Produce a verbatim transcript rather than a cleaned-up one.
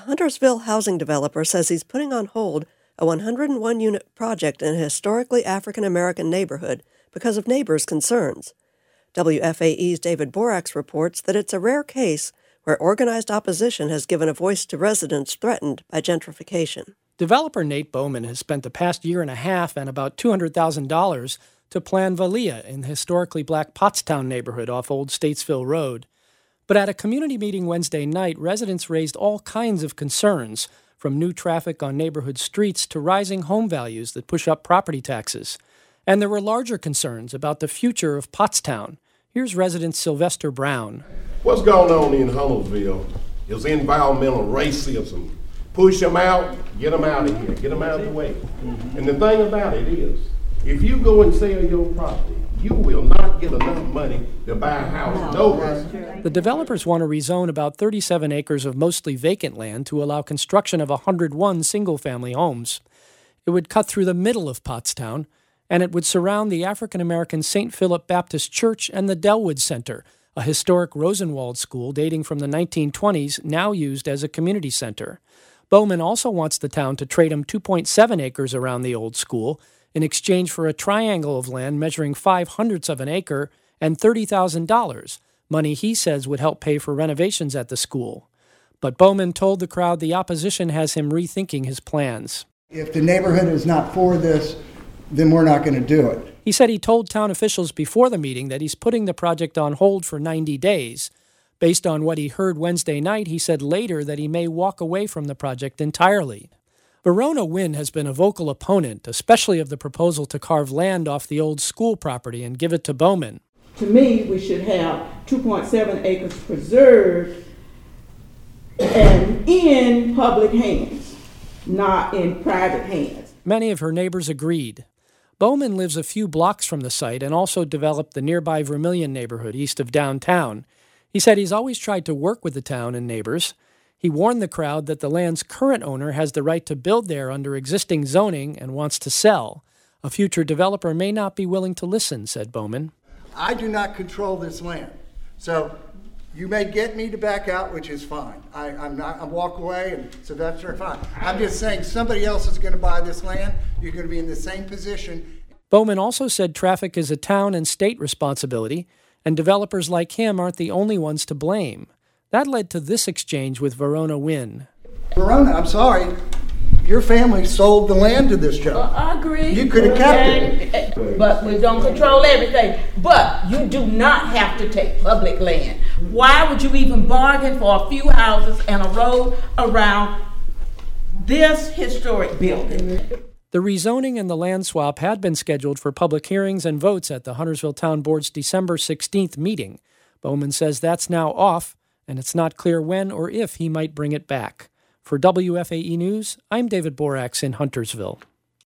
Huntersville housing developer says he's putting on hold a one hundred one unit project in a historically African-American neighborhood because of neighbors' concerns. W F A E's David Borax reports that it's a rare case where organized opposition has given a voice to residents threatened by gentrification. Developer Nate Bowman has spent the past year and a half and about two hundred thousand dollars to plan Valia in the historically black Pottstown neighborhood off Old Statesville Road. But at a community meeting Wednesday night, residents raised all kinds of concerns, from new traffic on neighborhood streets to rising home values that push up property taxes. And there were larger concerns about the future of Pottstown. Here's resident Sylvester Brown. What's going on in Huntersville is environmental racism. Push them out, get them out of here, get them out of the way. Mm-hmm. And the thing about it is, if you go and sell your property, you will not get enough money to buy a house. No. The developers want to rezone about thirty-seven acres of mostly vacant land to allow construction of one hundred one single-family homes. It would cut through the middle of Pottstown, and it would surround the African-American Saint Philip Baptist Church and the Dellwood Center, a historic Rosenwald school dating from the nineteen twenties, now used as a community center. Bowman also wants the town to trade him two point seven acres around the old school in exchange for a triangle of land measuring five hundredths of an acre and thirty thousand dollars, money he says would help pay for renovations at the school. But Bowman told the crowd the opposition has him rethinking his plans. If the neighborhood is not for this, then we're not going to do it. He said he told town officials before the meeting that he's putting the project on hold for ninety days. Based on what he heard Wednesday night, he said later that he may walk away from the project entirely. Verona Wynn has been a vocal opponent, especially of the proposal to carve land off the old school property and give it to Bowman. To me, we should have two point seven acres preserved and in public hands, not in private hands. Many of her neighbors agreed. Bowman lives a few blocks from the site and also developed the nearby Vermilion neighborhood east of downtown. He said he's always tried to work with the town and neighbors. He warned the crowd that the land's current owner has the right to build there under existing zoning and wants to sell. A future developer may not be willing to listen, said Bowman. I do not control this land. So you may get me to back out, which is fine. I, I'm not, I walk away, and so that's fine. I'm just saying somebody else is going to buy this land. You're going to be in the same position. Bowman also said traffic is a town and state responsibility, and developers like him aren't the only ones to blame. That led to this exchange with Verona Wynn. Verona, I'm sorry. Your family sold the land to this job. Well, I agree. You could have kept it. And, but we don't control everything. But you do not have to take public land. Why would you even bargain for a few houses and a road around this historic building? The rezoning and the land swap had been scheduled for public hearings and votes at the Huntersville Town Board's December sixteenth meeting. Bowman says that's now off, and it's not clear when or if he might bring it back. For W F A E News, I'm David Borax in Huntersville.